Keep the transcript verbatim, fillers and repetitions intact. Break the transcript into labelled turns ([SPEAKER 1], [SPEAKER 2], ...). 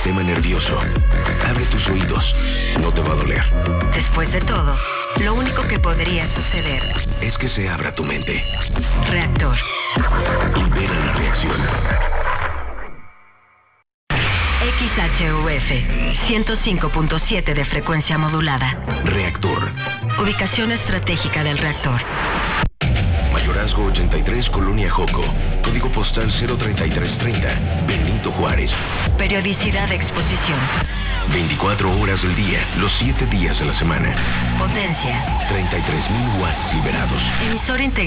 [SPEAKER 1] sistema nervioso. Abre tus oídos. No te va a doler.
[SPEAKER 2] Después de todo, lo único que podría suceder
[SPEAKER 1] es que se abra tu mente.
[SPEAKER 2] Reactor.
[SPEAKER 1] Libera la reacción.
[SPEAKER 2] X H U F ciento cinco punto siete de frecuencia modulada.
[SPEAKER 1] Reactor.
[SPEAKER 2] Ubicación estratégica del reactor.
[SPEAKER 1] Mayorazgo ochenta y tres, Colonia Joco. Código postal cero treinta y tres treinta. Benito Juárez.
[SPEAKER 2] Periodicidad de exposición.
[SPEAKER 1] veinticuatro horas del día, los siete días de la semana.
[SPEAKER 2] Potencia.
[SPEAKER 1] treinta y tres mil watts liberados.
[SPEAKER 2] Emisor integrado.